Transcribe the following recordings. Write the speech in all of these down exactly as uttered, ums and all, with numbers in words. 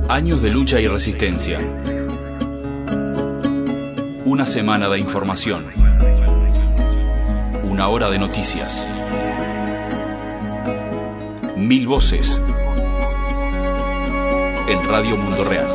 Años de lucha y resistencia. Una semana de información. Una hora de noticias. Mil voces. En Radio Mundo Real.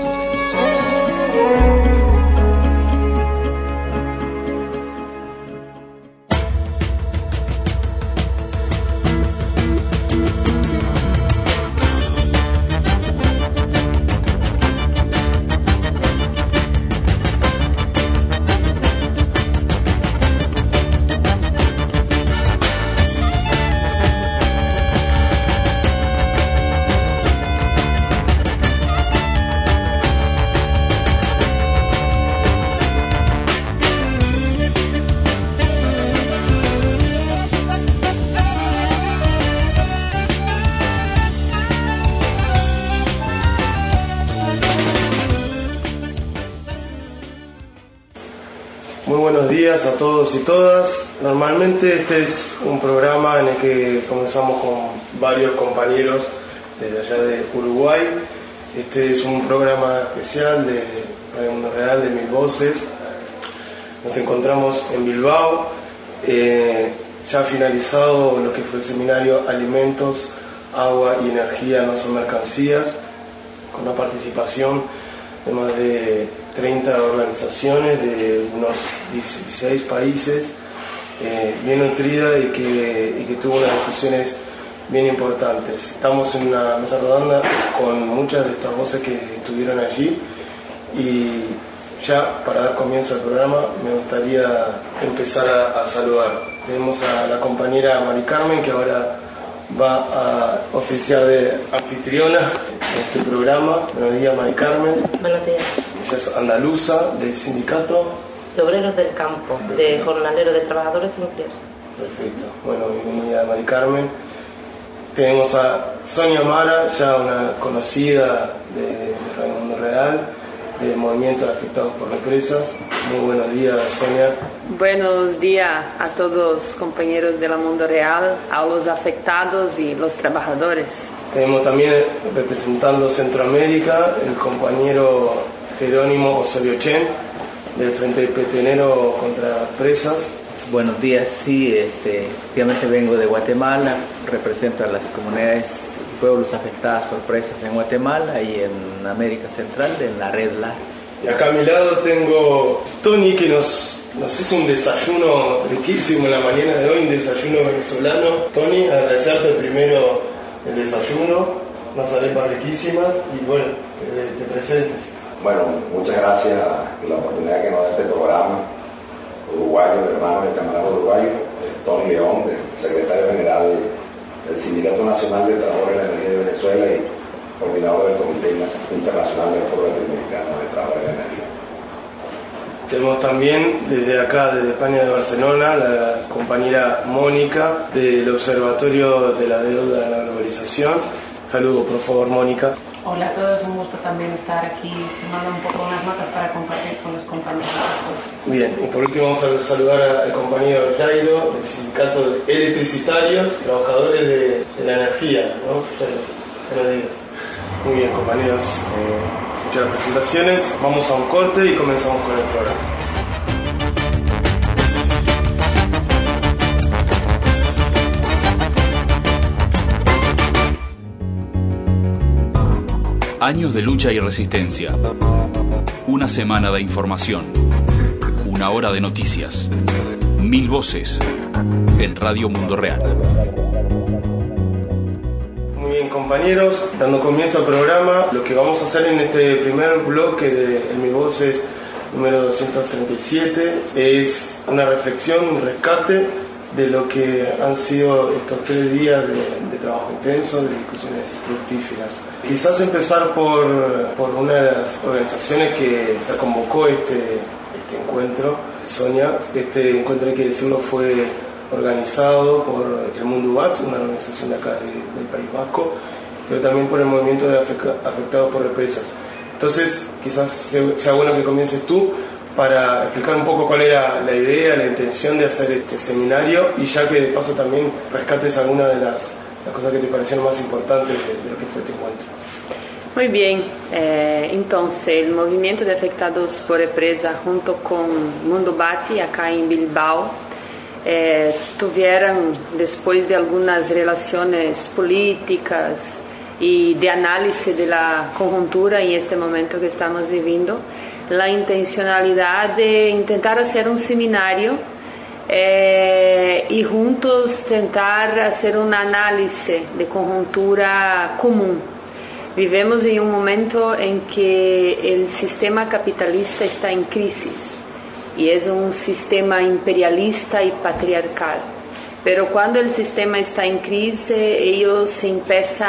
Muy buenos días a todos y todas. Normalmente este es un programa en el que comenzamos con varios compañeros desde allá de Uruguay. Este es un programa especial de Radio Mundo Real de Mil Voces. Nos encontramos en Bilbao, eh, ya finalizado lo que fue el seminario Alimentos, Agua y Energía no son mercancías, con una participación de más de treinta organizaciones de unos dieciséis países, eh, bien nutrida y que, y que tuvo unas discusiones bien importantes. Estamos en una mesa redonda con muchas de estas voces que estuvieron allí y ya para dar comienzo al programa me gustaría empezar a, a saludar. Tenemos a la compañera Mari Carmen, que ahora va a oficiar de anfitriona en este programa. Buenos días, Mari Carmen. Buenos días. Ella es andaluza del sindicato de obreros del campo, de jornaleros, de trabajadores nucleares. Perfecto. Bueno, bienvenida, Mari Carmen. Tenemos a Sonia Mara, ya una conocida de, de Radio Mundo Real, del movimiento de afectados por represas. Muy buenos días, Sonia. Buenos días a todos compañeros de la Mundo Real, a los afectados y los trabajadores. Tenemos también representando Centroamérica el compañero Jerónimo Osorio Chen, del Frente Petenero contra Presas. Buenos días, sí, este, efectivamente vengo de Guatemala, represento a las comunidades y pueblos afectadas por presas en Guatemala y en América Central, en la red L A. Y acá a mi lado tengo Tony, que nos, nos hizo un desayuno riquísimo en la mañana de hoy, un desayuno venezolano. Tony, agradecerte primero el desayuno, unas arepas riquísimas y bueno, que te presentes. Bueno, muchas gracias por la oportunidad que nos da este programa uruguayo, de hermanos y camaradas uruguayos. Tony León, secretario general del Sindicato Nacional de Trabajadores de la Energía de Venezuela y coordinador del Comité Internacional del Foro Latinoamericano de Trabajadores de la Energía. Tenemos también desde acá, desde España, de Barcelona, la compañera Mónica del Observatorio de la Deuda de la Globalización. Saludos, por favor, Mónica. Hola a todos, un gusto también estar aquí tomando un poco unas notas para compartir con los compañeros después. Bien, y por último vamos a saludar al compañero Jairo del Sindicato de Electricitarios, trabajadores de, de la energía, ¿no? Jairo, buenos días. Muy bien, compañeros, eh, muchas presentaciones, vamos a un corte y comenzamos con el programa. Años de lucha y resistencia. Una semana de información. Una hora de noticias. Mil voces. En Radio Mundo Real. Muy bien, compañeros, dando comienzo al programa, lo que vamos a hacer en este primer bloque de Mil Voces número doscientos treinta y siete es una reflexión, un rescate de lo que han sido estos tres días de, de trabajo intenso, de discusiones fructíferas. Quizás empezar por, por una de las organizaciones que convocó este, este encuentro, Sonia. Este encuentro, hay que decirlo, fue organizado por el Mundo U A T, una organización de acá de, del País Vasco, pero también por el movimiento de afectados por represas. Entonces, quizás sea bueno que comiences tú para explicar un poco cuál era la idea, la intención de hacer este seminario, y ya que de paso también rescates algunas de las, las cosas que te parecieron más importantes de, de lo que fue este encuentro. Muy bien, eh, entonces el movimiento de afectados por represa junto con Mundo Bati acá en Bilbao eh, tuvieron, después de algunas relaciones políticas y de análisis de la conjuntura en este momento que estamos viviendo, la intencionalidad de intentar hacer un seminario eh, y juntos tentar hacer un análisis de conjuntura común. Vivemos en un momento en que el sistema capitalista está en crisis y es un sistema imperialista y patriarcal. Pero cuando el sistema está en crisis, ellos empiezan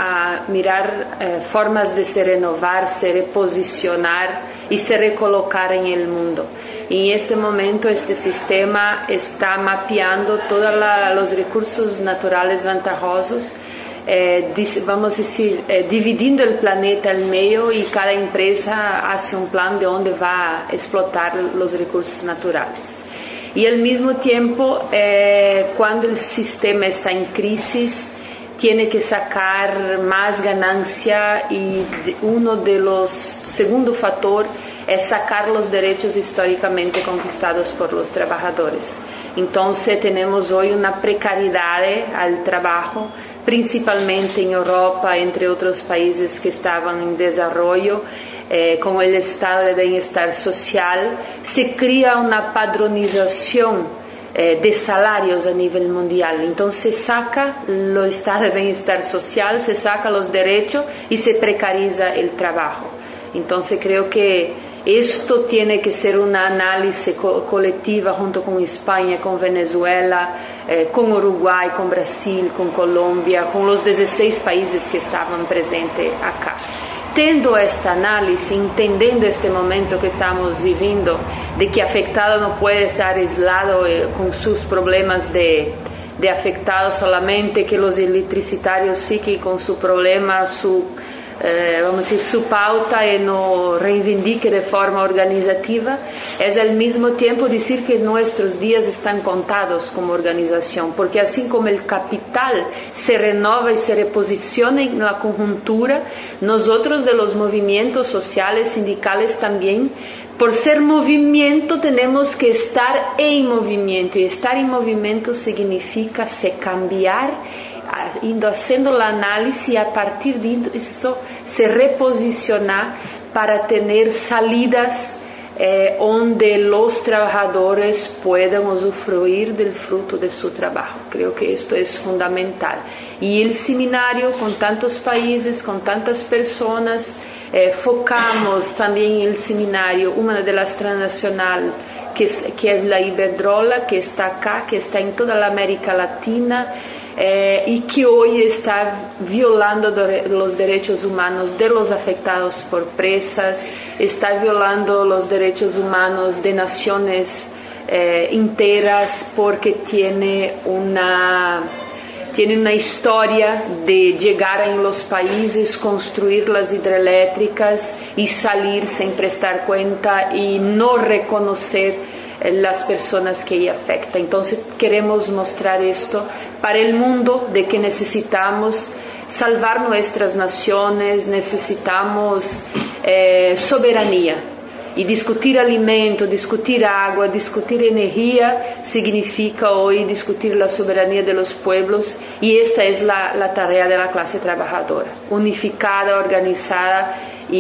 a mirar eh, formas de se renovar, se reposicionar y se recolocar en el mundo. Y en este momento este sistema está mapeando todos los recursos naturales vantajosos, eh, vamos a decir, eh, dividiendo el planeta al medio, y cada empresa hace un plan de dónde va a explotar los recursos naturales. Y al mismo tiempo, eh, cuando el sistema está en crisis, tiene que sacar más ganancia, y uno de los segundo factor es sacar los derechos históricamente conquistados por los trabajadores. Entonces tenemos hoy una precariedad al trabajo, principalmente en Europa, entre otros países que estaban en desarrollo. Eh, con el estado de bienestar social, se crea una padronización eh, de salarios a nivel mundial. Entonces se saca el estado de bienestar social, se saca los derechos y se precariza el trabajo. Entonces creo que esto tiene que ser una análisis co- colectiva junto con España, con Venezuela, eh, con Uruguay, con Brasil, con Colombia, con los dieciséis países que estaban presentes acá. Tendo este análisis, entendiendo este momento que estamos viviendo, de que afectado no puede estar aislado eh, con sus problemas de, de afectado solamente, que los electricitarios fiquen con su problema, su, eh, vamos a decir, su pauta y no reivindique de forma organizativa, es al mismo tiempo decir que nuestros días están contados como organización, porque así como el capital se renova y se reposiciona en la conjuntura, nosotros de los movimientos sociales, sindicales también, por ser movimiento tenemos que estar en movimiento, y estar en movimiento significa se cambiar, indo haciendo el análisis, y a partir de eso se reposicionar para tener salidas eh, donde los trabajadores puedan usufruir del fruto de su trabajo. Creo que esto es fundamental. Y el seminario, con tantos países, con tantas personas, eh, focamos también en el seminario una de las transnacionales, que es, que es la Iberdrola, que está acá, que está en toda la América Latina, Eh, y que hoy está violando los derechos humanos de los afectados por presas, está violando los derechos humanos de naciones eh, enteras, porque tiene una, tiene una historia de llegar en los países, construir las hidroeléctricas y salir sin prestar cuenta y no reconocer las personas que ella afecta. Entonces queremos mostrar esto para el mundo, de que necesitamos salvar nuestras naciones, necesitamos eh, soberanía, y discutir alimento, discutir agua, discutir energía significa hoy discutir la soberanía de los pueblos, y esta es la, la tarea de la clase trabajadora, unificada, organizada,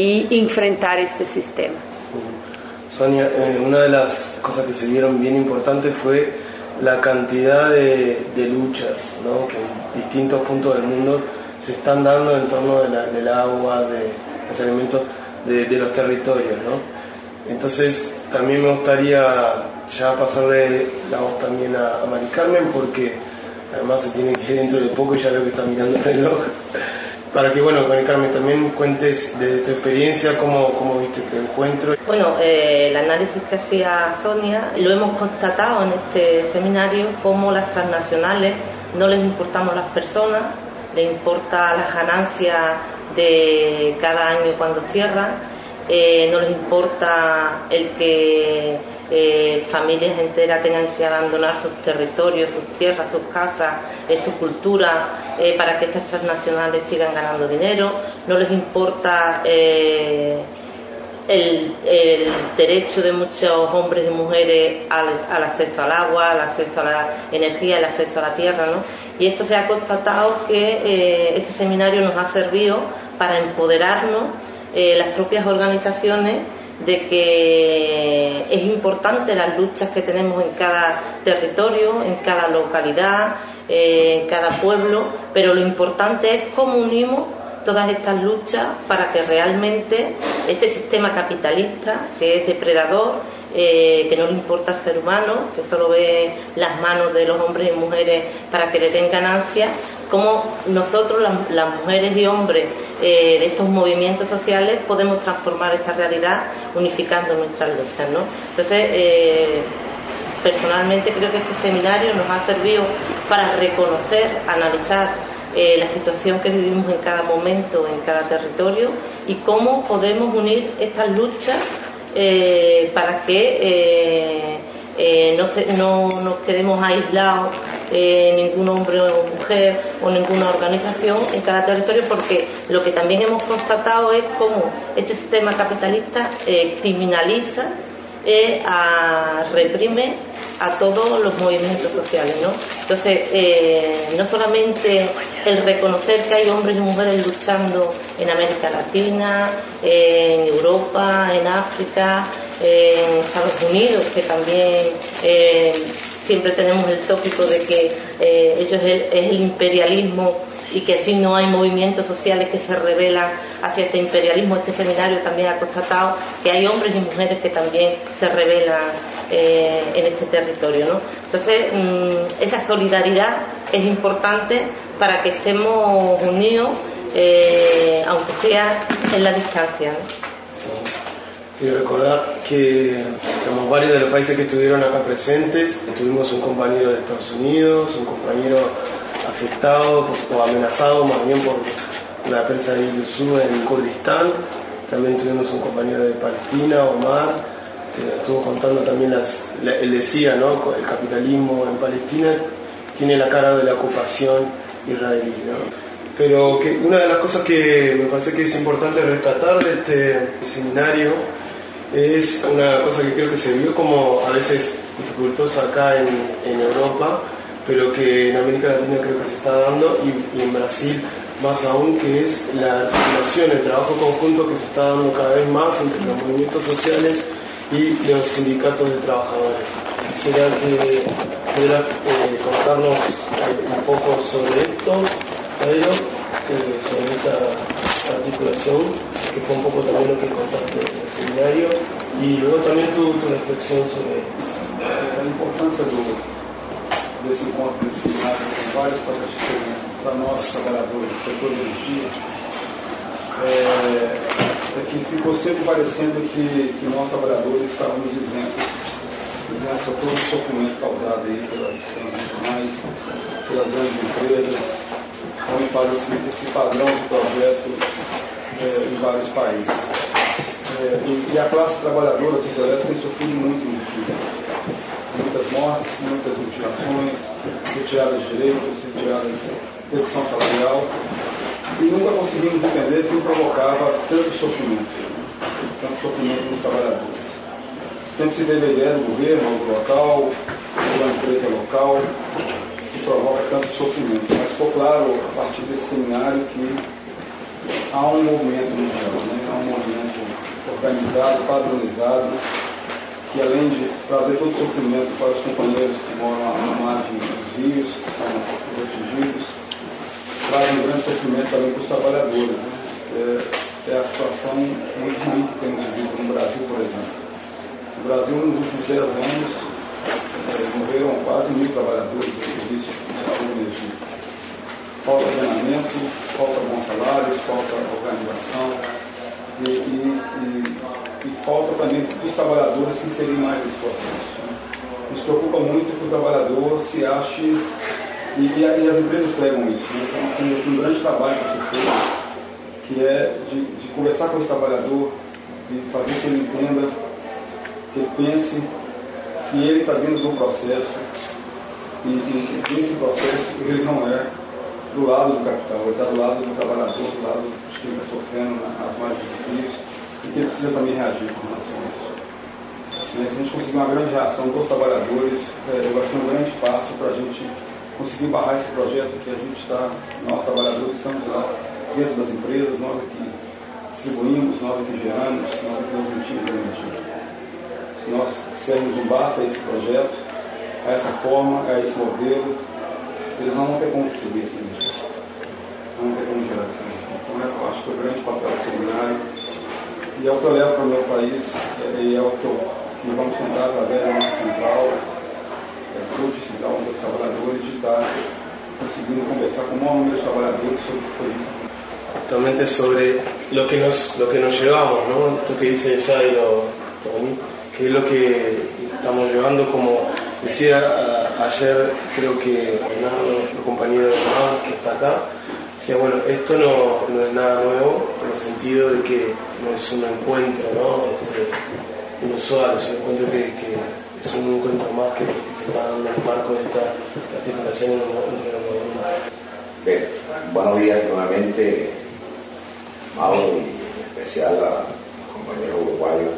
y enfrentar este sistema. Sonia, eh, una de las cosas que se vieron bien importantes fue la cantidad de, de luchas, ¿no?, que en distintos puntos del mundo se están dando en torno de la, del agua, de los alimentos, de, de los territorios, ¿no? Entonces también me gustaría ya pasarle la voz también a, a Mari Carmen, porque además se tiene que ir dentro de poco y ya veo que está mirando el reloj. Para que, bueno, Mari Carmen, también cuentes de tu experiencia, cómo, cómo viste este encuentro. Bueno, eh, el análisis que hacía Sonia lo hemos constatado en este seminario, cómo las transnacionales no les importamos las personas, les importa las ganancias de cada año cuando cierran, eh, no les importa el que eh, familias enteras tengan que abandonar sus territorios, sus tierras, sus casas, eh, su cultura, eh, para que estas transnacionales sigan ganando dinero. No les importa eh, el, el derecho de muchos hombres y mujeres al, al acceso al agua, al acceso a la energía, al acceso a la tierra, ¿no? Y esto se ha constatado que eh, este seminario nos ha servido para empoderarnos, eh, las propias organizaciones, de que es importante las luchas que tenemos en cada territorio, en cada localidad, eh, en cada pueblo, pero lo importante es cómo unimos todas estas luchas para que realmente este sistema capitalista, que es depredador, eh, que no le importa al ser humano, que solo ve las manos de los hombres y mujeres para que le den ganancias, cómo nosotros, las, las mujeres y hombres eh, de estos movimientos sociales, podemos transformar esta realidad unificando nuestras luchas, ¿no? Entonces, eh, personalmente creo que este seminario nos ha servido para reconocer, analizar eh, la situación que vivimos en cada momento, en cada territorio, y cómo podemos unir estas luchas eh, para que eh, eh, no, se, no nos quedemos aislados, Eh, ningún hombre o mujer o ninguna organización en cada territorio, porque lo que también hemos constatado es cómo este sistema capitalista eh, criminaliza, eh, a, reprime a todos los movimientos sociales, ¿no? Entonces, eh, no solamente el reconocer que hay hombres y mujeres luchando en América Latina, eh, en Europa, en África, eh, en Estados Unidos, que también eh, siempre tenemos el tópico de que eh, ellos es el, es el imperialismo y que así no hay movimientos sociales que se rebelan hacia este imperialismo. Este seminario también ha constatado que hay hombres y mujeres que también se rebelan eh, en este territorio, ¿no? Entonces, mmm, esa solidaridad es importante para que estemos unidos, eh, aunque sea en la distancia, ¿no? Quiero recordar que digamos, varios de los países que estuvieron acá presentes, tuvimos un compañero de Estados Unidos, un compañero afectado o amenazado más bien por la presa de Ilusú en Kurdistán. También tuvimos un compañero de Palestina, Omar, que estuvo contando también las, la, él decía, ¿no? El capitalismo en Palestina tiene la cara de la ocupación israelí, ¿no? Pero que una de las cosas que me parece que es importante rescatar de este seminario es una cosa que creo que se vio como a veces dificultosa acá en, en Europa, pero que en América Latina creo que se está dando, y, y en Brasil más aún, que es la articulación, el trabajo conjunto que se está dando cada vez más entre los movimientos sociales y los sindicatos de trabajadores. Quisiera que pudiera eh, contarnos eh, un poco sobre esto, Pedro, eh, sobre esta articulación, que fue un poco también lo que contaste en el seminario, y luego también tu, tu reflexión sobre a importância do, desse encontro, desse seminário, com várias próprias diferenças para nós, trabalhadores do setor de energia, é, é que ficou sempre parecendo que, que nós, trabalhadores, estávamos isentos, isentos a todo o sofrimento causado aí pelas transnacionais, pelas grandes empresas, onde faz esse, esse padrão de projeto é, em vários países. É, e, e a classe trabalhadora do setor elétrico tem sofrido muito no Chile. Muitas mortes, muitas mutilações, retiradas de direitos, retiradas de redução salarial, e nunca conseguimos entender o que provocava tanto sofrimento, tanto sofrimento dos trabalhadores. Sempre se deve a ideia do governo, do local, da empresa local, que provoca tanto sofrimento. Mas ficou claro, a partir desse seminário, que há um movimento mundial, né? Há um movimento organizado, padronizado, que além de trazer todo o sofrimento para os companheiros que moram à margem dos rios, que são protegidos, traz um grande sofrimento também para os trabalhadores, né? É, é a situação muito ruim que temos vivido no Brasil, por exemplo. No Brasil, nos últimos dez anos, é, morreram quase mil trabalhadores do serviço de energia. Falta treinamento, falta bons salários, falta organização e, e, e, e falta também dos trabalhadores se inserirem mais nesse processo, né? Nos preocupa muito que o trabalhador se ache, e, e, e as empresas pregam isso, né? Então, nós temos um grande trabalho para ser feito, que é de, de conversar com esse trabalhador, de fazer que ele entenda, que ele pense que ele está dentro do processo e, e nesse processo ele não é do lado do capital, ele está do lado do trabalhador, do lado de quem está sofrendo as margens difíceis e que ele precisa também reagir com relação a isso. Se a gente conseguir uma grande reação dos trabalhadores, é, vai ser um grande passo para a gente conseguir barrar esse projeto que a gente está, nós trabalhadores estamos lá dentro das empresas, nós aqui distribuímos, nós aqui geramos, nós aqui transmitimos a energia. Se nós dissermos um basta a esse projeto, a essa forma, a esse modelo, eles não vão ter como distribuir essa energia. Não vão ter como gerar essa energia. Então eu acho que é o grande papel do seminário e é o que eu levo para o meu país e é o que, eu, que vamos tentar através da nossa central, é, Clube Central dos Trabalhadores, de estar conseguindo conversar com o maior número de trabalhadores sobre o que foi isso. Actualmente sobre lo que nos lo que nos llevamos, ¿no? Esto que dice Jairo, Tony, que es lo que estamos llevando, como decía a, ayer, creo que Bernardo, el compañero de Bernardo, que está acá, decía, bueno, esto no, no es nada nuevo, en el sentido de que no es un encuentro, ¿no? Este, inusual, es un encuentro que, que es un encuentro más que, que se está dando en el marco de esta articulación entre los movimientos. Bien, buenos días nuevamente, Mauro, y en especial a los compañeros uruguayos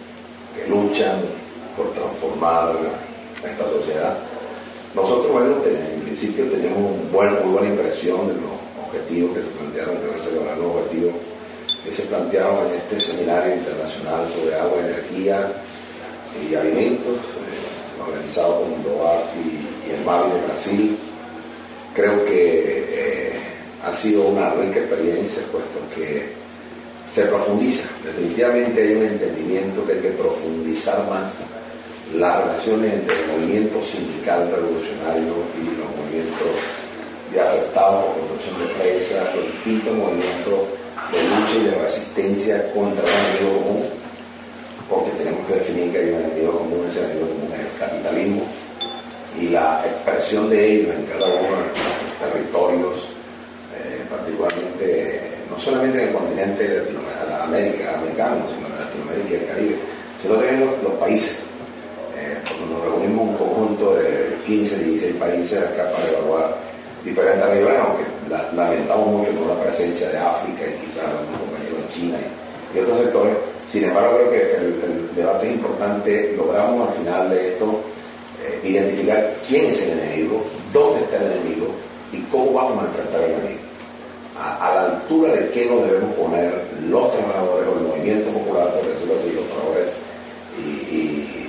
que luchan por transformar esta sociedad. Nosotros, bueno, en principio tenemos un buen, muy buena impresión de los objetivos que se plantearon, que se lograr los objetivos que se plantearon en este seminario internacional sobre agua, energía y alimentos, eh, organizado por Mundobat y, y el Mavi de Brasil. Creo que eh, ha sido una rica experiencia, puesto que se profundiza. Definitivamente hay un entendimiento que hay que profundizar más las relaciones entre el movimiento sindical revolucionario y los movimientos de afectados por construcción de presas, los distintos movimientos de lucha y de resistencia contra un enemigo común, porque tenemos que definir que hay un enemigo común, ese enemigo común es el capitalismo, y la expresión de ellos en cada uno de nuestros territorios, eh, particularmente, no solamente en el continente Latinoamérica, americano, sino en Latinoamérica y el Caribe, sino también los, los países. Eh, cuando nos reunimos un conjunto de quince, dieciséis países acá para evaluar diferentes regiones, aunque la, lamentamos mucho por la presencia de África y quizás algunos compañeros en China y, y otros sectores. Sin embargo, creo que el, el debate es importante. Logramos al final de esto eh, identificar quién es el enemigo, dónde está el enemigo y cómo vamos a enfrentar al enemigo. A, a la altura de qué nos debemos poner los trabajadores o el movimiento popular, por decirlo así, los trabajadores y, y,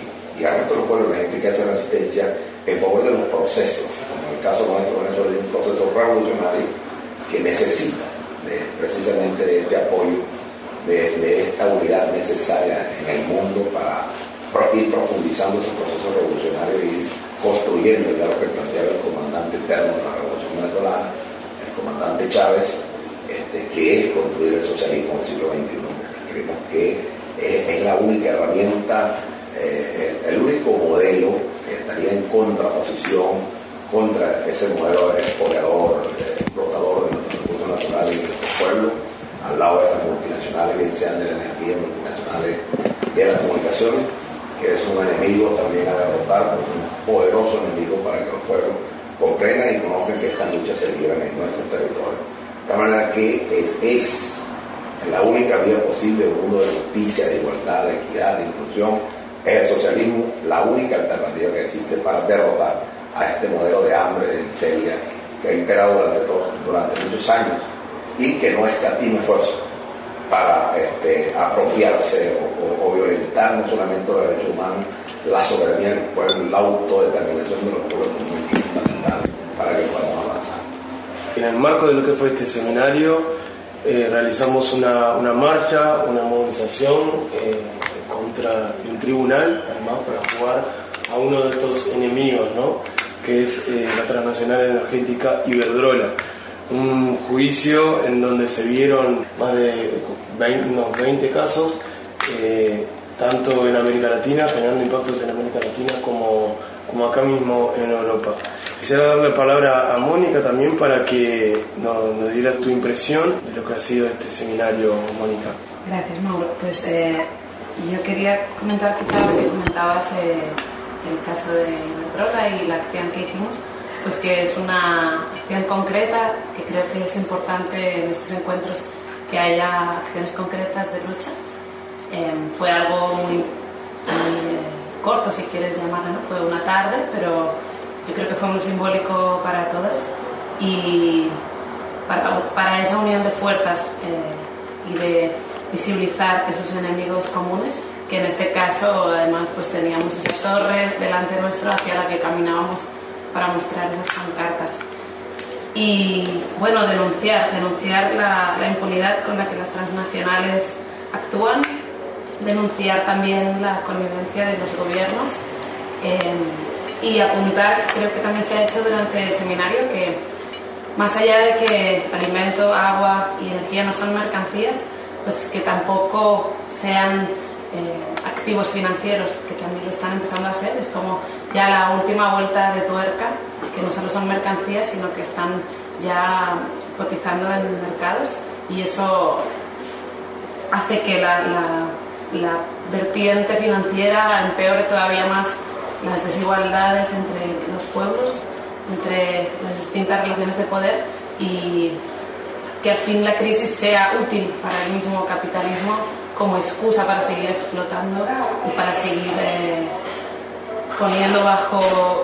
y al resto de los pueblos, la gente que hace resistencia en favor de los procesos, como en el caso nuestro, Venezuela, hay un proceso revolucionario que necesita de, precisamente de este apoyo, de, de esta unidad necesaria en el mundo para ir profundizando ese proceso revolucionario y ir construyendo, ya lo que planteaba el comandante eterno de la Revolución Venezolana, el comandante Chávez, este, que es construir el socialismo del siglo veintiuno. Creemos que es, es la única herramienta, eh, el, el único modelo que estaría en contraposición contra ese modelo expoliador, explotador de nuestros recursos naturales y de nuestros pueblos, al lado de las multinacionales, bien sean de la energía, multinacionales de las comunicaciones, que es un enemigo también a derrotar, es un poderoso enemigo para que los pueblos comprendan y conozcan que estas luchas se libran en nuestros territorios. De tal manera que es, es la única vía posible, un mundo de justicia, de igualdad, de equidad, de inclusión, es el socialismo, la única alternativa que existe para derrotar a este modelo de hambre, de miseria que ha imperado durante, todo, durante muchos años y que no escatima esfuerzo para este, apropiarse o, o, o violentar no solamente los derechos humanos, la soberanía del pueblo, la autodeterminación de los pueblos como un fundamental para que podamos avanzar. En el marco de lo que fue este seminario, eh, realizamos una, una marcha, una movilización eh, contra un tribunal, además para jugar a uno de estos enemigos, ¿no? Que es eh, la transnacional energética Iberdrola. Un juicio en donde se vieron más de veinte, unos veinte casos, eh, tanto en América Latina, generando impactos en América Latina como, como acá mismo en Europa. Quisiera darle la palabra a Mónica también para que nos, nos dieras tu impresión de lo que ha sido este seminario, Mónica. Gracias, Mauro. Pues eh, yo quería comentar quizá lo que comentabas eh, el caso de Iberdrola y la acción que hicimos, pues que es una acción concreta, que creo que es importante en estos encuentros que haya acciones concretas de lucha. Eh, fue algo muy, muy eh, corto, si quieres llamarlo, ¿no? Fue una tarde, pero yo creo que fue muy simbólico para todas y para, para esa unión de fuerzas eh, y de visibilizar esos enemigos comunes, que en este caso además pues teníamos esa torre delante nuestro hacia la que caminábamos para mostrar esas pancartas. Y bueno, denunciar, denunciar la, la impunidad con la que las transnacionales actúan, denunciar también la connivencia de los gobiernos eh, y apuntar, creo que también se ha hecho durante el seminario, que más allá de que alimento, agua y energía no son mercancías, pues que tampoco sean eh, activos financieros, que también lo están empezando a ser. Es como ya la última vuelta de tuerca, que no solo son mercancías, sino que están ya cotizando en mercados, y eso hace que la, la, la vertiente financiera empeore todavía más las desigualdades entre los pueblos, entre las distintas relaciones de poder, y que al fin la crisis sea útil para el mismo capitalismo como excusa para seguir explotando y para seguir eh, poniendo bajo,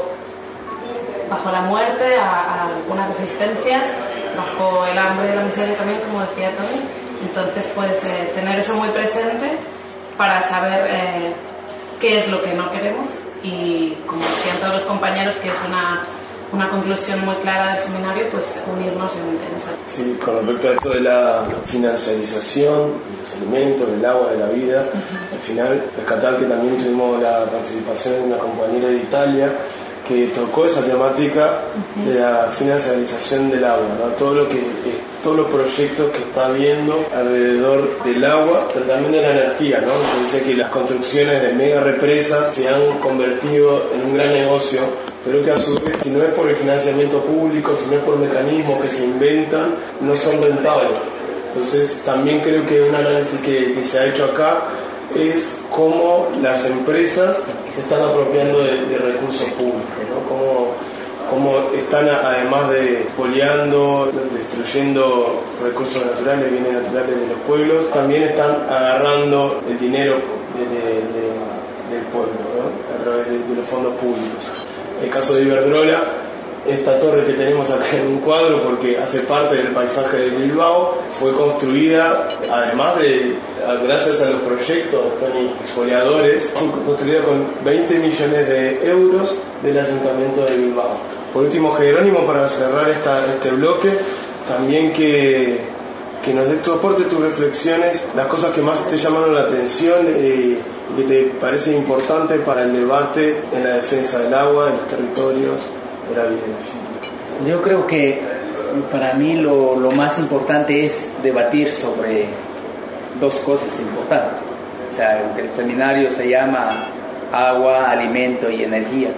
bajo la muerte a, a algunas resistencias, bajo el hambre y la miseria también, como decía Tony. Entonces, pues eh, tener eso muy presente para saber eh, qué es lo que no queremos, y como decían todos los compañeros, que es una, una conclusión muy clara del seminario, pues unirnos en, en esa. Sí, con respecto a esto de la financiarización de los alimentos, del agua, de la vida, uh-huh. Al final rescatar que también tuvimos la participación de una compañera de Italia que tocó esa temática uh-huh. de la financiarización del agua, ¿no? Todo lo que eh, todos los proyectos que está habiendo alrededor del agua, pero también de la energía, ¿no? Se dice que las construcciones de mega represas se han convertido en un gran negocio, pero que a su vez, si no es por el financiamiento público, si no es por mecanismos que se inventan, no son rentables. Entonces también creo que un análisis que, que se ha hecho acá es cómo las empresas se están apropiando de, de recursos públicos, ¿no? Cómo, cómo están, además de expoliando, destruyendo recursos naturales, bienes naturales de los pueblos, también están agarrando el dinero de, de, de, del pueblo, ¿no? A través de, de los fondos públicos. El caso de Iberdrola, esta torre que tenemos acá en un cuadro, porque hace parte del paisaje de Bilbao, fue construida, además de, gracias a los proyectos Tony, expoliadores, fue construida con veinte millones de euros del Ayuntamiento de Bilbao. Por último, Jerónimo, para cerrar esta, este bloque, también que, que nos dé tu aporte, tus reflexiones, las cosas que más te llamaron la atención eh, y que te parecen importantes para el debate en la defensa del agua, de los territorios, de la vida. Yo creo que para mí lo, lo más importante es debatir sobre dos cosas importantes. O sea, el seminario se llama agua, alimento y energía,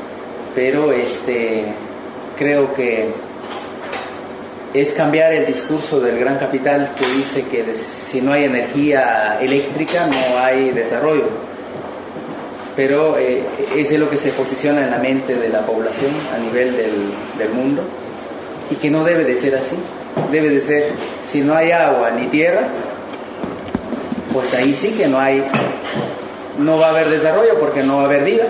pero este, creo que es cambiar el discurso del gran capital que dice que si no hay energía eléctrica no hay desarrollo, pero eh, eso es lo que se posiciona en la mente de la población a nivel del, del mundo, y que no debe de ser así. Debe de ser, si no hay agua ni tierra, pues ahí sí que no hay, no va a haber desarrollo, porque no va a haber vida.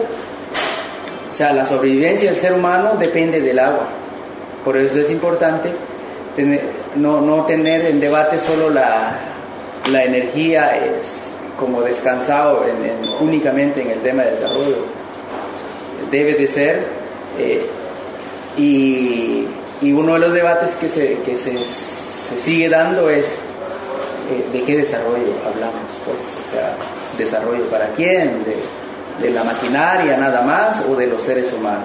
O sea, la sobrevivencia del ser humano depende del agua. Por eso es importante tener, no, no tener en debate solo la, la energía es como descansado en, en, únicamente en el tema de desarrollo. Debe de ser eh, y, y uno de los debates que se, que se, se sigue dando es eh, de qué desarrollo hablamos, pues, o sea, desarrollo para quién, de de la maquinaria nada más o de los seres humanos.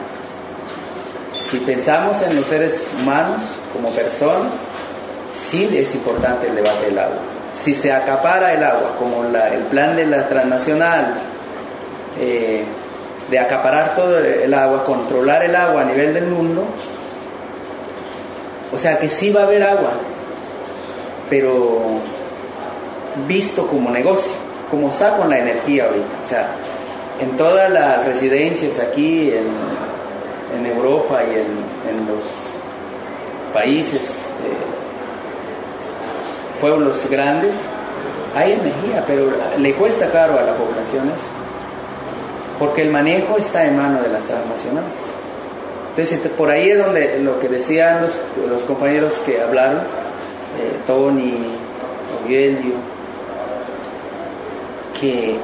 Si pensamos en los seres humanos como personas, sí es importante el debate del agua. Si se acapara el agua, como la, el plan de la transnacional, eh, de acaparar todo el agua, controlar el agua a nivel del mundo, o sea que sí va a haber agua, pero visto como negocio, como está con la energía ahorita. O sea, en todas las residencias aquí en, en Europa y en, en los países, eh, pueblos grandes, hay energía, pero le cuesta caro a la población eso, porque el manejo está en manos de las transnacionales. Entonces, por ahí es donde lo que decían los, los compañeros que hablaron, eh, Tony, Ovielio, que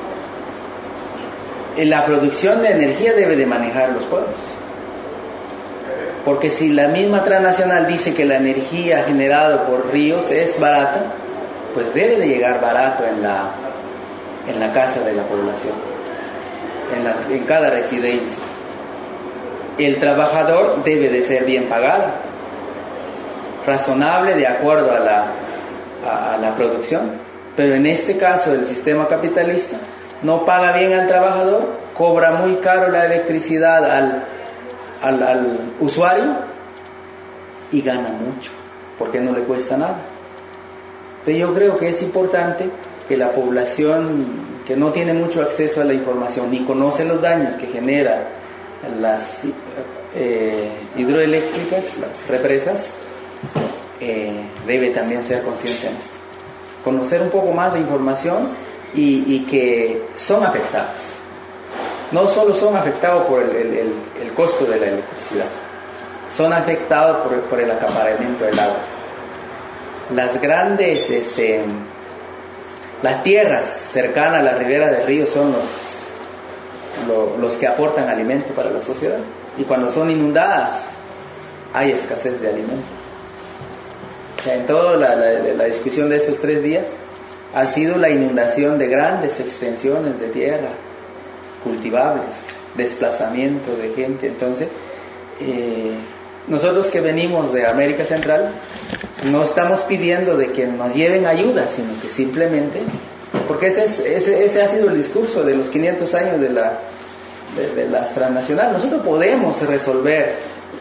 la producción de energía debe de manejar los pueblos. Porque si la misma transnacional dice que la energía generada por ríos es barata, pues debe de llegar barato en la, en la casa de la población, en, la, en cada residencia. El trabajador debe de ser bien pagado, razonable de acuerdo a la, a, a la producción. Pero en este caso el sistema capitalista no paga bien al trabajador, cobra muy caro la electricidad al, al, al usuario y gana mucho, porque no le cuesta nada. Entonces yo creo que es importante que la población que no tiene mucho acceso a la información ni conoce los daños que genera las eh, hidroeléctricas, las represas, eh, debe también ser consciente de esto. Conocer un poco más de información y, y que son afectados. No solo son afectados por el, el, el, el costo de la electricidad, son afectados por, por el acaparamiento del agua. Las grandes, este, las tierras cercanas a la ribera del río son los, los, los que aportan alimento para la sociedad. Y cuando son inundadas, hay escasez de alimento. O sea, en toda la, la, la discusión de estos tres días ha sido la inundación de grandes extensiones de tierra cultivables, desplazamiento de gente. Entonces, eh, nosotros que venimos de América Central, no estamos pidiendo de que nos lleven ayuda, sino que simplemente, porque ese, es, ese, ese ha sido el discurso de los quinientos años de, la, de, de las transnacionales. Nosotros podemos resolver,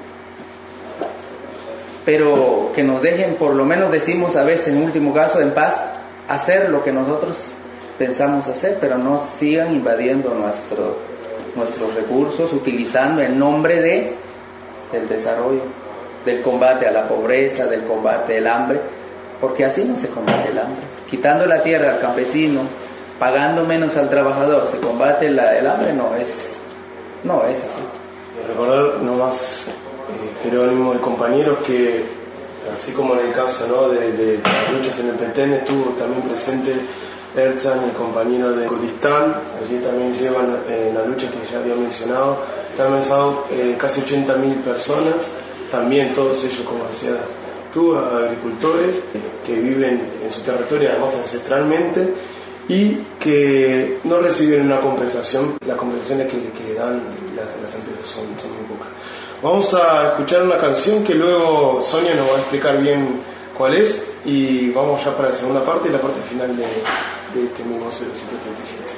pero que nos dejen, por lo menos decimos a veces en último caso, en paz, hacer lo que nosotros pensamos hacer, pero no sigan invadiendo nuestro, nuestros recursos, utilizando en nombre de, del desarrollo, del combate a la pobreza, del combate al hambre, porque así no se combate el hambre. Quitando la tierra al campesino, pagando menos al trabajador, se combate la, el hambre, no es, no es así. Recordar nomás, eh, Jerónimo y compañeros, que así como en el caso, ¿no?, de, de las luchas en el Petén, estuvo también presente Erzan, el compañero de Kurdistán. Allí también llevan eh, la lucha que ya había mencionado. Están lanzados eh, casi ochenta mil personas, también todos ellos, como decías tú, agricultores que viven en su territorio, además ancestralmente, y que no reciben una compensación. Las compensaciones que, que dan las, las empresas son, son muy pocas. Vamos a escuchar una canción que luego Sonia nos va a explicar bien cuál es, y vamos ya para la segunda parte y la parte final de, de este mismo cero ciento treinta y siete.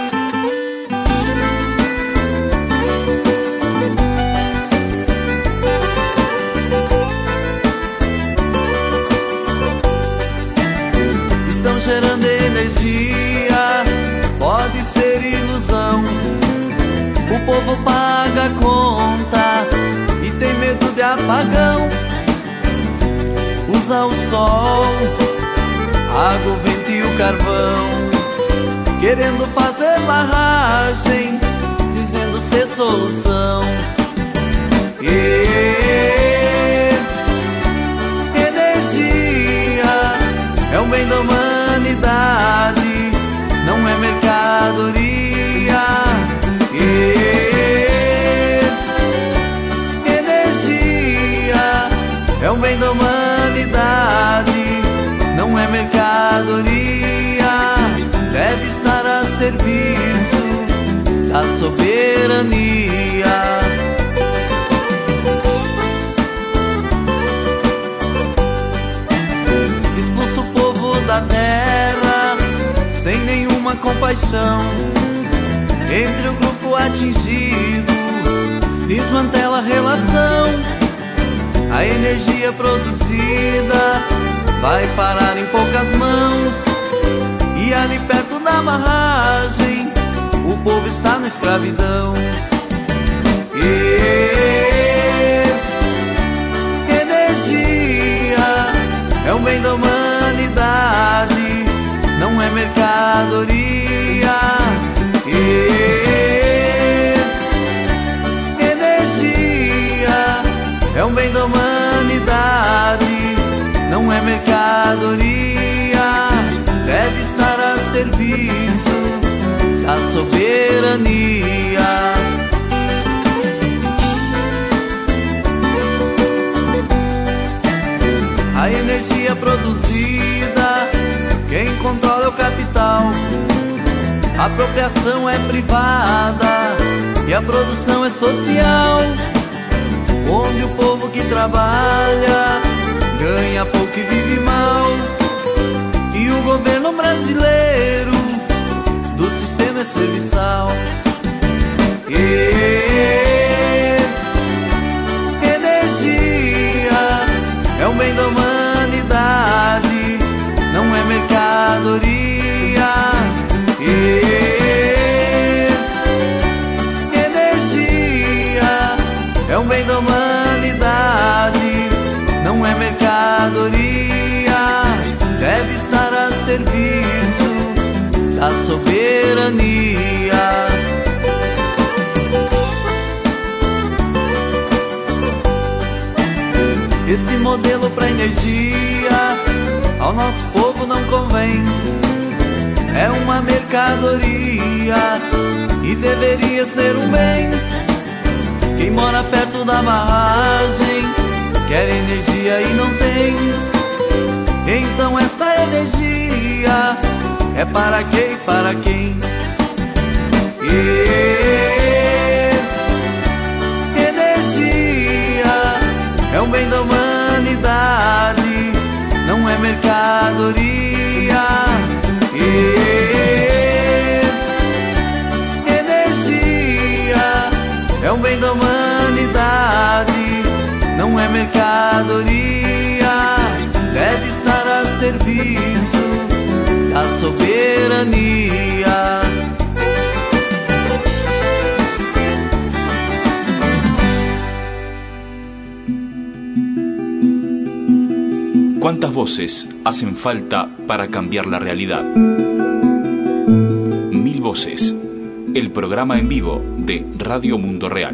Estão gerando energia, pode ser ilusão. O povo paga a conta e tem medo de apagão. Usa o sol, a água, o vento e o carvão, querendo fazer barragem, dizendo ser solução. E energia é o bem da humanidade, não é mercadoria. E energia é o bem da humanidade, não é mercadoria. Deve estar a serviço da soberania. Expulsa o povo da terra sem nenhuma compaixão. Entre o grupo atingido, desmantela a relação. A energia produzida vai parar em poucas mãos, e ali perto da barragem o povo está na escravidão. E energia é um bem da humanidade, não é mercadoria. E energia é um bem da humanidade, não é mercadoria. Deve estar a serviço da soberania. A energia produzida, quem controla é o capital. A apropriação é privada e a produção é social, onde o povo que trabalha ganha pouco e vive mal. E o governo brasileiro do sistema é serviçal. E energia é um bem da humanidade, não é mercadoria. E energia é um bem da humanidade, não é mercadoria. Deve estar a serviço da soberania. Esse modelo para energia ao nosso povo não convém. É uma mercadoria e deveria ser um bem. Quem mora perto da barragem quer energia e não tem. Então esta energia é para quem e para quem? E energia é um bem da humanidade, não é mercadoria. E energia é um bem da humanidade, não é mercadoria. Deve estar a serviço da soberania. ¿Cuántas voces hacen falta para cambiar la realidad? Mil voces, el programa en vivo de Radio Mundo Real.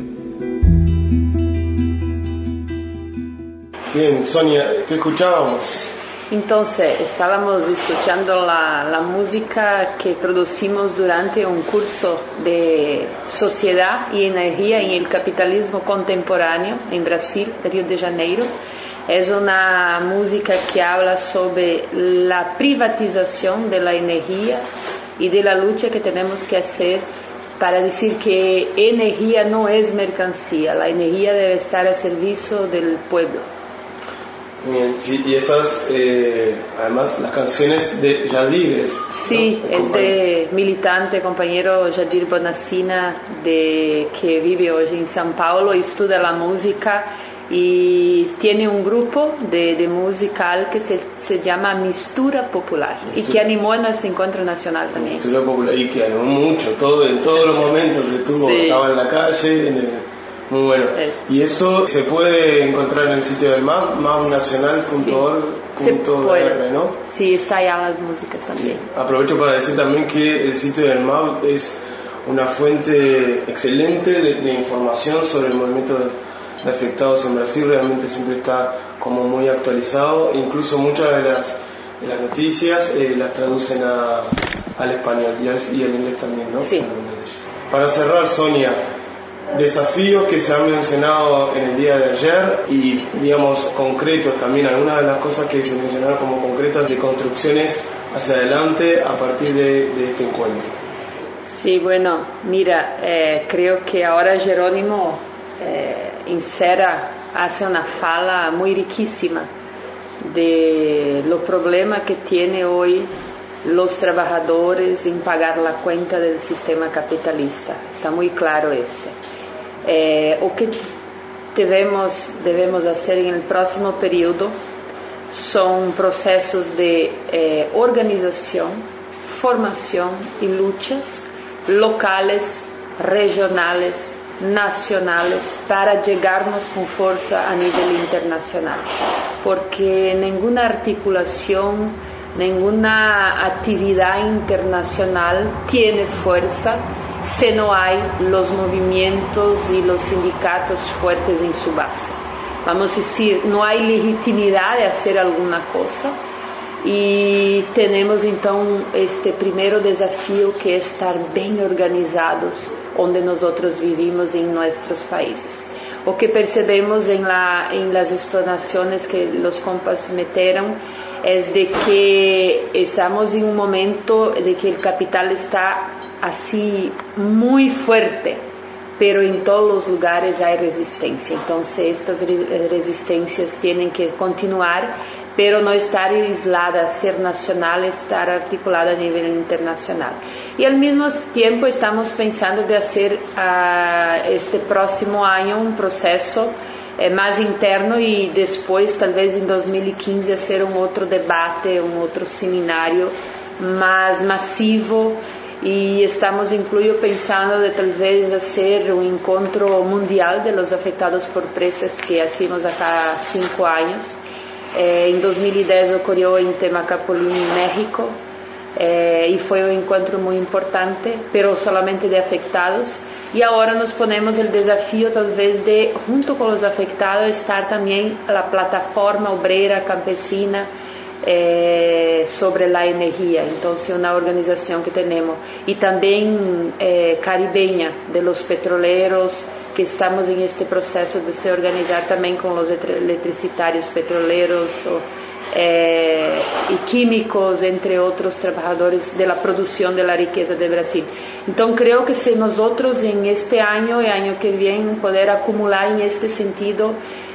Bien, Sonia, ¿qué escuchábamos? Entonces, estábamos escuchando la, la música que producimos durante un curso de Sociedad y Energía en el Capitalismo Contemporáneo en Brasil, Río de Janeiro. Es una música que habla sobre la privatización de la energía y de la lucha que tenemos que hacer para decir que energía no es mercancía, la energía debe estar al servicio del pueblo. Bien, sí, y esas, eh, además, las canciones de Yadires. Sí, ¿no? es de militante, compañero Jadir Bonassina, de, que vive hoy en São Paulo, estudia la música y tiene un grupo de, de musical que se, se llama Mistura Popular. Mistura. Y que animó en nuestro encuentro nacional también. Mistura Popular, y que animó mucho, todo, en todos los momentos estuvo, sí. Estaba en la calle, en el... Muy bueno. Y eso se puede encontrar en el sitio del M A V, mavnacional punto org punto r, ¿no? Sí, está allá las músicas también. Sí. Aprovecho para decir también que el sitio del M A V es una fuente excelente de, de información sobre el movimiento de, de afectados en Brasil. Realmente siempre está como muy actualizado. Incluso muchas de las, de las noticias eh, las traducen a, al español y al, y al inglés también, ¿no? Sí. Para cerrar, Sonia, desafíos que se han mencionado en el día de ayer y, digamos, concretos también, algunas de las cosas que se mencionaron como concretas de construcciones hacia adelante a partir de, de este encuentro. Sí, bueno, mira, eh, creo que ahora Jerónimo eh, insera, hace una fala muy riquísima de los problemas que tiene hoy los trabajadores en pagar la cuenta del sistema capitalista. Está muy claro este. Eh, o que debemos, debemos hacer en el próximo período son procesos de eh, organización, formación y luchas locales, regionales, nacionales, para llegarnos con fuerza a nivel internacional, porque ninguna articulación, ninguna actividad internacional tiene fuerza si no hay los movimientos y los sindicatos fuertes en su base. Vamos a decir, no hay legitimidad de hacer alguna cosa, y tenemos entonces este primer desafío, que es estar bien organizados onde nosotros vivimos en nuestros países. O que percebemos en, la, en las explanaciones que los compas meteram es de que estamos en un momento de que el capital está así muy fuerte, pero en todos los lugares hay resistencia. Entonces estas resistencias tienen que continuar, pero no estar aislada, ser nacional, estar articulada a nivel internacional. Y al mismo tiempo estamos pensando de hacer uh, este próximo año un proceso eh, más interno, y después tal vez en dos mil quince hacer un otro debate, un otro seminario más masivo, y estamos incluso pensando de tal vez hacer un encuentro mundial de los afectados por presas que hacemos acá cinco años. Eh, en dos mil diez ocurrió en Temacapulín, en México, eh, y fue un encuentro muy importante, pero solamente de afectados. Y ahora nos ponemos el desafío tal vez de, junto con los afectados, estar también la plataforma obrera campesina eh, sobre la energía. Entonces, una organización que tenemos, y también eh, caribeña, de los petroleros, que estamos en este proceso de se organizar también con los electricitarios petroleros o, eh, y químicos, entre otros trabajadores de la producción de la riqueza de Brasil. Entonces creo que si nosotros en este año y año que viene poder acumular en este sentido,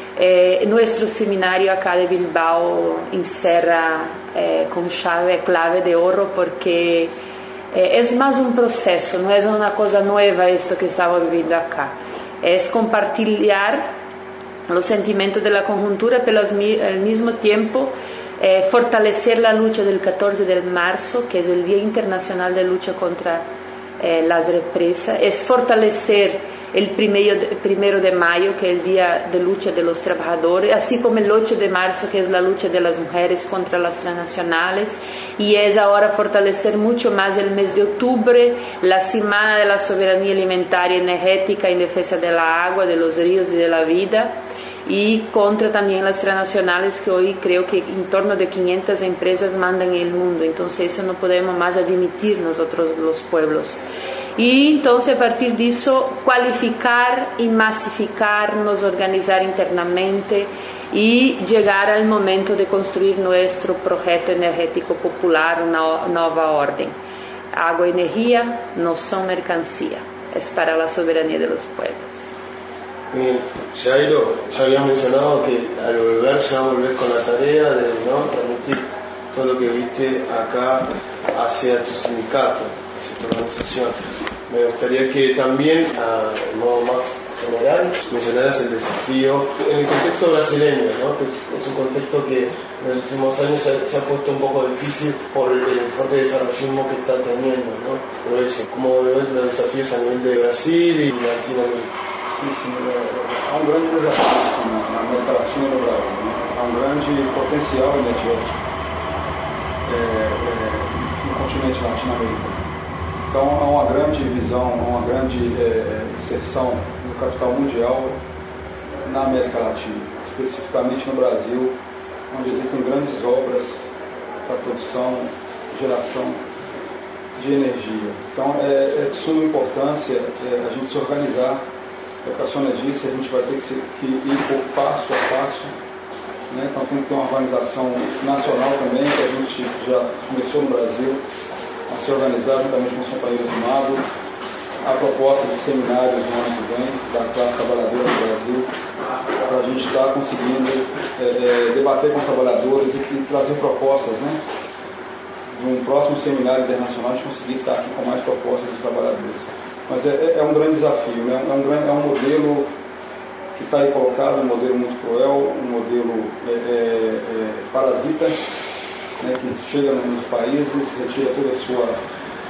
eh, nuestro seminario acá de Bilbao encerra eh, con chave, clave de oro, porque eh, es más un proceso, no es una cosa nueva esto que estamos viviendo acá. Es compartilhar los sentimientos de la conjuntura, pero al mismo tiempo eh, fortalecer la lucha del catorce de marzo, que es el Día Internacional de Lucha contra eh, las Represas. Es fortalecer el primero de, primero de mayo, que es el Día de Lucha de los Trabajadores, así como el ocho de marzo, que es la lucha de las mujeres contra las transnacionales, y es ahora fortalecer mucho más el mes de octubre, la Semana de la Soberanía Alimentaria y Energética en defensa de la agua, de los ríos y de la vida, y contra también las transnacionales, que hoy creo que en torno de quinientas empresas mandan en el mundo. Entonces eso no podemos más admitir nosotros los pueblos. Y entonces a partir de eso cualificar y masificar, nos organizar internamente y llegar al momento de construir nuestro proyecto energético popular, una nueva orden. Agua y energía no son mercancía, es para la soberanía de los pueblos. Bien, Jairo, ya habías mencionado que al volver ya volvés con la tarea de, ¿no?, transmitir todo lo que viste acá hacia tu sindicato, hacia tu organización. Me gustaría que también, de modo más general, mencionaras el desafío en el contexto brasileño, ¿no?, que es, es un contexto que en los últimos años se, se ha puesto un poco difícil por el, el fuerte desarrollismo que está teniendo, ¿no? Por eso, ¿cómo ves los desafíos a nivel de Brasil y Latinoamérica? Sim, sim, há um grande desafio assim, na América Latina e no Brasil, né? Há um grande potencial energético é, é, no continente latino-americano. Então há uma grande visão, uma grande é, inserção do capital mundial na América Latina, especificamente no Brasil, onde existem grandes obras para produção, geração de energia. Então é, é de suma importância é, a gente se organizar. A Cassiana disse, a gente vai ter que, se, que ir por passo a passo, né? Então tem que ter uma organização nacional também, que a gente já começou no Brasil a se organizar juntamente com os companheiros do MAGO, a proposta de seminários no ano que vem da classe trabalhadora do Brasil, para a gente estar conseguindo é, é, debater com os trabalhadores e, e trazer propostas, né? De um próximo seminário internacional a gente conseguir estar aqui com mais propostas dos trabalhadores. Mas é, é um grande desafio, né? é, um grande, é um modelo que está aí colocado, um modelo muito cruel, um modelo é, é, é, parasita, né? Que chega nos países, retira toda a sua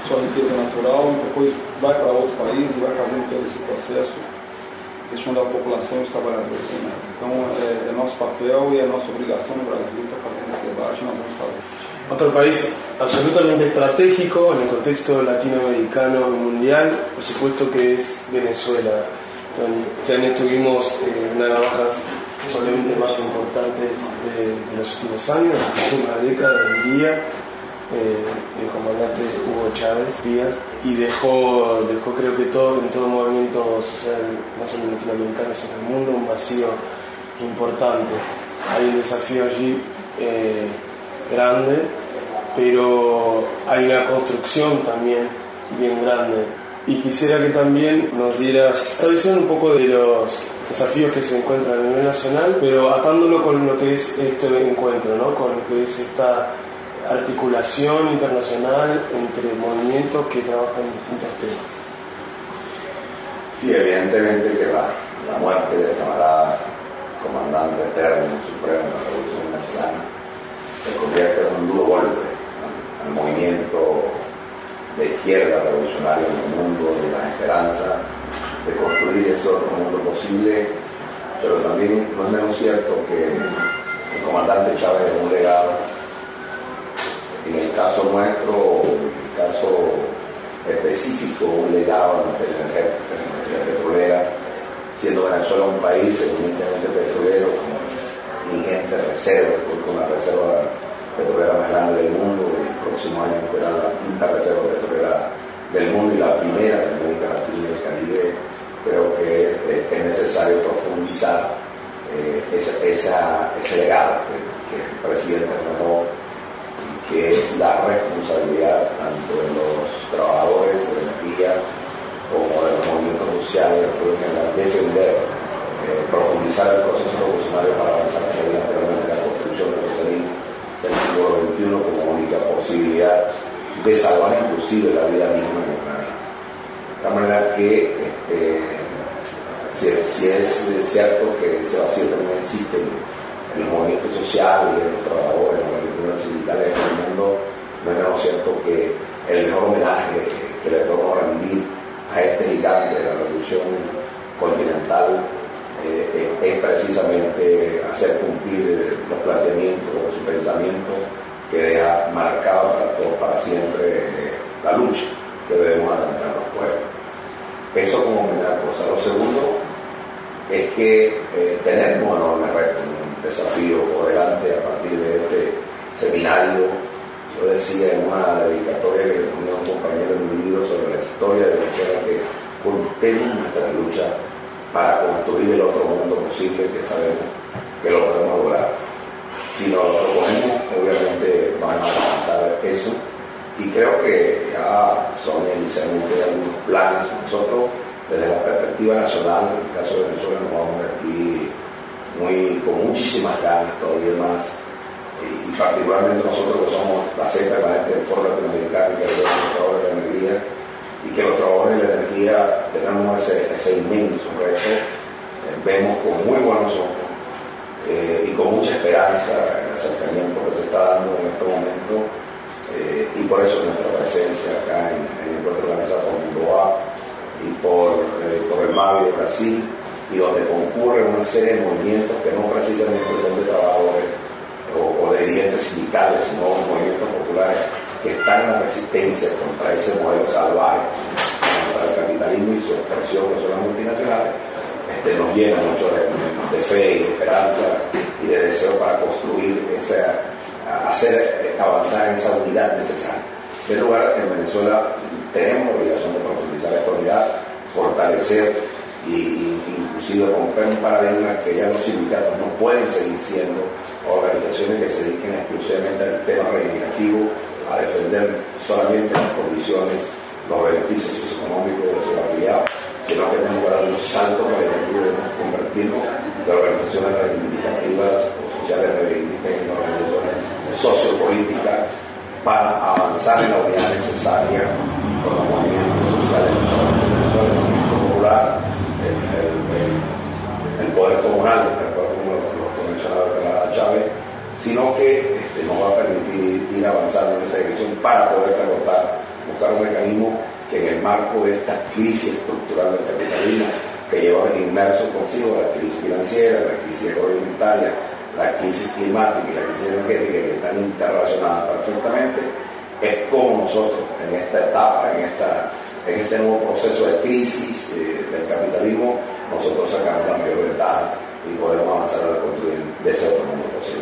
sua riqueza natural e depois vai para outro país e vai fazendo todo esse processo, deixando a população e os trabalhadores sem nada. Então é, é nosso papel e é nossa obrigação no Brasil estar fazendo esse debate e nós vamos fazer. Otro país absolutamente estratégico en el contexto latinoamericano y mundial, por supuesto que es Venezuela. Tony, este año tuvimos eh, una de las bajas probablemente más importantes de, de los últimos años, de la última década, diría, eh, el comandante Hugo Chávez Díaz, y dejó, dejó creo que todo, en todo movimiento social, no solo latinoamericano, sino en el mundo, un vacío importante. Hay un desafío allí eh, grande, pero hay una construcción también bien grande. Y quisiera que también nos dieras esta visión un poco de los desafíos que se encuentran a nivel nacional, pero atándolo con lo que es este encuentro, ¿no? Con lo que es esta articulación internacional entre movimientos que trabajan en distintos temas. Sí, evidentemente que la, la muerte del camarada comandante eterno supremo de la Revolución Venezolana se convierte en un duro golpe al, al movimiento de izquierda revolucionaria en el mundo, de la esperanza de construir ese otro mundo posible, pero también no es menos cierto que el comandante Chávez es un legado. En el caso nuestro, en el caso específico, un legado en materia energética, en materia petrolera, siendo Venezuela un país eminentemente petrolero, con ingentes reservas, con la reserva petrolera más grande del mundo, y el próximo año será la quinta reserva petrolera del mundo y la primera de América Latina y el Caribe. Creo que es, es necesario profundizar eh, esa, esa, ese legado que, que el presidente renovó, que es la responsabilidad tanto de los trabajadores de energía como de los movimientos sociales de defender, eh, profundizar el proceso revolucionario para avanzar en la construcción de los servicios del siglo veintiuno como única posibilidad de salvar inclusive la vida misma en el planeta. De tal manera que este, si, si es cierto que ese vacío también existe en el movimiento social y en los trabajadores, en las organizaciones sindicales en el mundo, no es menos cierto que el mejor homenaje que le podemos rendir a este gigante de la revolución continental eh, es precisamente hacer cumplir los planteamientos, su pensamiento que deja marcado para todos, para siempre eh, la lucha que debemos adelantar los pueblos. Eso como primera cosa. Lo segundo es que eh, tenemos un enorme reto, un desafío por delante a partir de este seminario. Yo decía en una dedicatoria que le ponía a un compañero en un libro sobre la historia de Venezuela que contemos nuestra lucha para construir el otro mundo posible, que sabemos que lo podemos lograr. Si nos lo proponemos, obviamente vamos a alcanzar eso, y creo que ya son inicialmente algunos planes. Nosotros, desde la perspectiva nacional, en el caso de Venezuela, nos vamos de aquí muy, con muchísimas ganas, todavía más, y, y particularmente nosotros que somos la sede permanente del Foro Latinoamericano, que ayuda a los trabajadores de la energía, y que los trabajadores de la energía tenemos ese, ese inmenso reto, eh, vemos con muy buenos ojos eh, y con mucha esperanza el acercamiento que se está dando en este momento, eh, y por eso nuestra presencia acá en, en el encuentro organizado por Mundoa y por, eh, por el MAVI de Brasil, y donde concurren una serie de movimientos que no precisamente son de trabajadores o, o de dirigentes sindicales, sino movimientos populares que están en la resistencia contra ese modelo salvaje, contra el capitalismo y su expresión, que son las multinacionales. Este, nos llena mucho de, de fe y de esperanza y de deseo para construir esa, hacer avanzar en esa unidad necesaria. En primer lugar, en Venezuela tenemos la obligación de profundizar esta unidad, fortalecer y, y inclusive romper un paradigma que ya los sindicatos no pueden seguir siendo organizaciones que se dediquen exclusivamente al tema reivindicativo, a defender solamente las condiciones, los beneficios socioeconómicos de sus afiliados, sino que tenemos que dar un salto cualitativo de convertirnos de organizaciones reivindicativas o sociales reivindicativas en organizaciones sociopolíticas para avanzar en la unidad necesaria con los movimientos sociales, no solamente en Venezuela, el movimiento popular, el, el, el, el poder comunal, el poder comunal, lo que mencionaba el camarada Chávez, sino que este, nos va a permitir ir avanzando en esa dirección para poder derrotar, buscar un mecanismo capitalismo que en el marco de esta crisis estructural del capitalismo que lleva inmerso consigo la crisis financiera, la crisis agroalimentaria, la crisis climática y la crisis energética, que están interrelacionadas perfectamente, es como nosotros en esta etapa, en, esta, en este nuevo proceso de crisis eh, del capitalismo, nosotros sacamos la mayor ventaja y podemos avanzar a la construcción de ese otro mundo posible.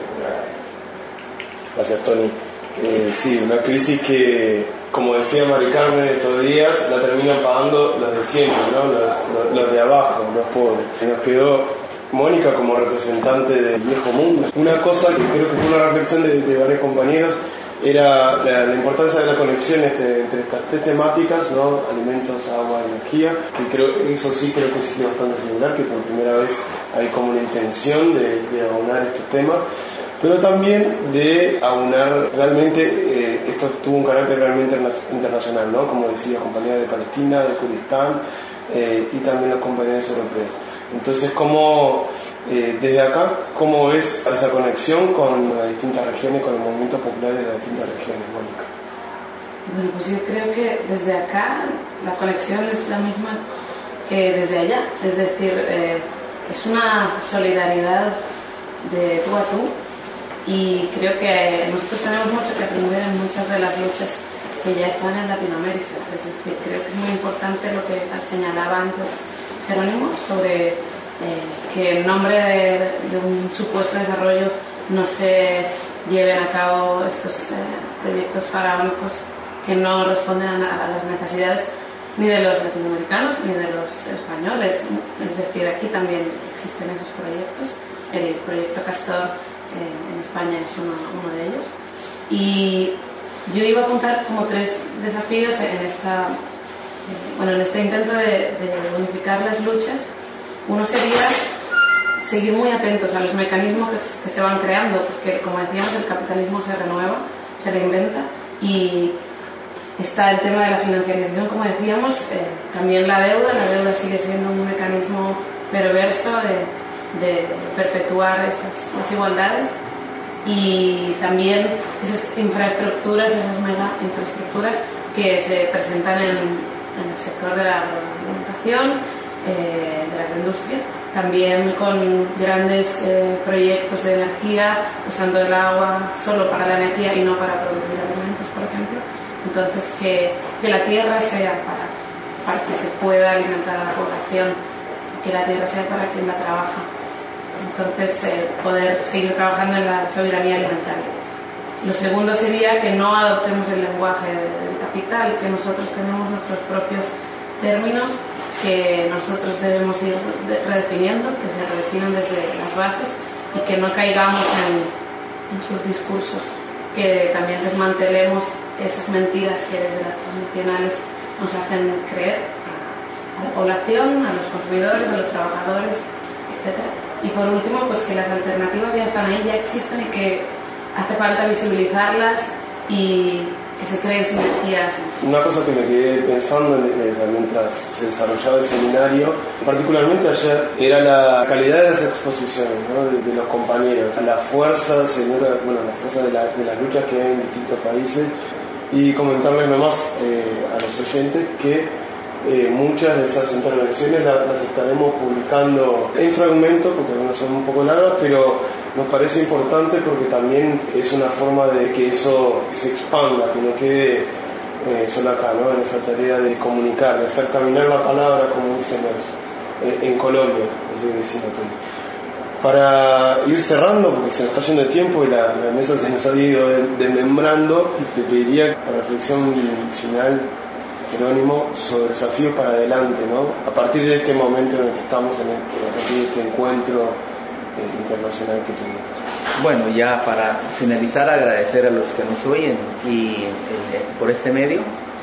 Gracias, Tony. Eh, sí, una crisis que, como decía Mari Carmen estos días, la terminan pagando los de siempre, ¿no? los, los, los de abajo, los pobres. Y nos quedó Mónica como representante del viejo mundo. Una cosa que creo que fue una reflexión de, de varios compañeros era la, la importancia de la conexión este, entre estas tres temáticas, ¿no? Alimentos, agua, energía, que creo eso sí creo que sí es bastante singular, que por primera vez hay como una intención de, de aunar estos temas, pero también de aunar realmente, eh, esto tuvo un carácter realmente internacional, ¿no? Como decía, compañías de Palestina, de Kurdistán eh, y también los compañeros europeos. Entonces, ¿cómo, eh, desde acá, cómo ves esa conexión con las distintas regiones, con los movimientos populares de las distintas regiones, Mónica? Bueno, pues yo creo que desde acá la conexión es la misma que desde allá, es decir, eh, es una solidaridad de tú a tú. Y creo que nosotros tenemos mucho que aprender en muchas de las luchas que ya están en Latinoamérica. Es decir, creo que es muy importante lo que señalaba antes Jerónimo sobre eh, que en nombre de, de un supuesto desarrollo no se lleven a cabo estos eh, proyectos faraónicos que no responden a, a las necesidades ni de los latinoamericanos ni de los españoles. Es decir, aquí también existen esos proyectos. El proyecto Castor en España es uno, uno de ellos, y yo iba a apuntar como tres desafíos en esta bueno en este intento de, de unificar las luchas. Uno sería seguir muy atentos a los mecanismos que, que se van creando, porque como decíamos, el capitalismo se renueva, se reinventa, y está el tema de la financiarización, como decíamos, eh, también la deuda la deuda sigue siendo un mecanismo perverso de de perpetuar esas desigualdades, y también esas infraestructuras, esas mega infraestructuras que se presentan en, en el sector de la alimentación, eh, de la agroindustria, también con grandes eh, proyectos de energía, usando el agua solo para la energía y no para producir alimentos, por ejemplo. Entonces, que, que la tierra sea para, para que se pueda alimentar a la población, que la tierra sea para quien la trabaja. Entonces, eh, poder seguir trabajando en la soberanía alimentaria. Lo segundo sería que no adoptemos el lenguaje del capital, que nosotros tenemos nuestros propios términos, que nosotros debemos ir redefiniendo, que se redefinen desde las bases, y que no caigamos en, en sus discursos, que también desmantelemos esas mentiras que desde las transnacionales nos hacen creer a la población, a los consumidores, a los trabajadores, etcétera. Y por último, pues que las alternativas ya están ahí, ya existen, y que hace falta visibilizarlas y que se creen sinergias. Una cosa que me quedé pensando mientras se desarrollaba el seminario, particularmente ayer, era la calidad de las exposiciones, ¿no? de, de los compañeros, la fuerza, se nota, bueno, la fuerza de, la, de las luchas que hay en distintos países, y comentarles nomás eh, a los oyentes que Eh, muchas de esas intervenciones las, las estaremos publicando en fragmentos, porque algunas son un poco largas, pero nos parece importante porque también es una forma de que eso se expanda, que no quede eh, solo acá, ¿no? En esa tarea de comunicar, de hacer caminar la palabra, como dicen los, eh, en Colombia, estoy diciendo todo. Para ir cerrando, porque se nos está yendo el tiempo y la, la mesa se nos ha ido desmembrando, te pediría la reflexión final, Jerónimo, sobre desafíos para adelante, ¿no? A partir de este momento en el que estamos, en el, a partir de este encuentro eh, internacional que tuvimos. Bueno, ya para finalizar, agradecer a los que nos oyen y eh, por este medio,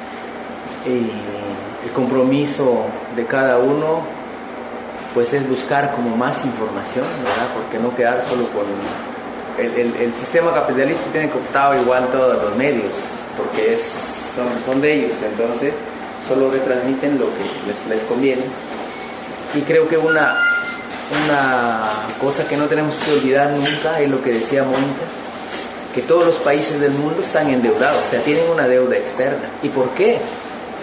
y el compromiso de cada uno pues es buscar como más información, ¿verdad? Porque no quedar solo con el, el, el sistema capitalista tiene cooptado igual todos los medios, porque es Son, son de ellos, entonces solo retransmiten lo que les, les conviene. Y creo que una, una cosa que no tenemos que olvidar nunca es lo que decía Mónica, que todos los países del mundo están endeudados, o sea, tienen una deuda externa. ¿Y por qué?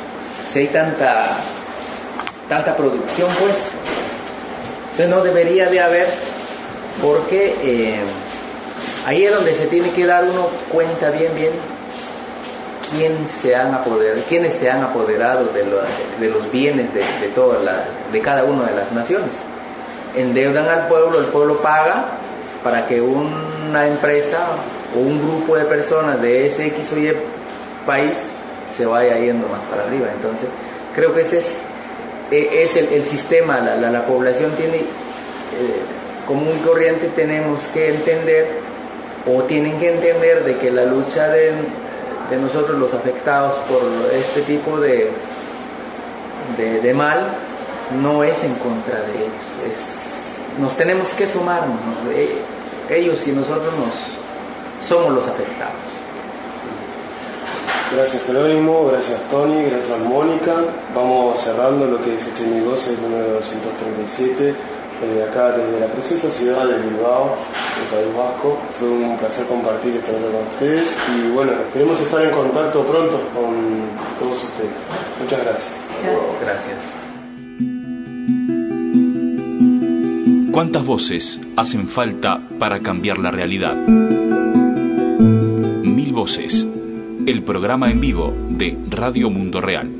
si hay tanta, tanta producción, pues, entonces no debería de haber, porque eh, ahí es donde se tiene que dar uno cuenta bien, bien, quién se han apoderado, quiénes se han apoderado de, lo, de los bienes de, de, toda la, de cada una de las naciones. Endeudan al pueblo, el pueblo paga para que una empresa o un grupo de personas de ese X o Y país se vaya yendo más para arriba. Entonces, creo que ese es, es el, el sistema, la, la, la población tiene, eh, común y corriente, tenemos que entender, o tienen que entender, de que la lucha de, de nosotros los afectados por este tipo de, de, de mal no es en contra de ellos, es, nos tenemos que sumarnos, eh, ellos y nosotros nos somos los afectados. Gracias Jerónimo, gracias Tony, gracias Mónica. Vamos cerrando lo que es este Mil Voces número doscientos treinta y siete, desde acá, desde la preciosa ciudad de Bilbao, del País Vasco. Fue un placer compartir esta noche con ustedes y bueno, esperemos estar en contacto pronto con todos ustedes. Muchas gracias. Gracias. ¿Cuántas voces hacen falta para cambiar la realidad? Mil Voces, el programa en vivo de Radio Mundo Real.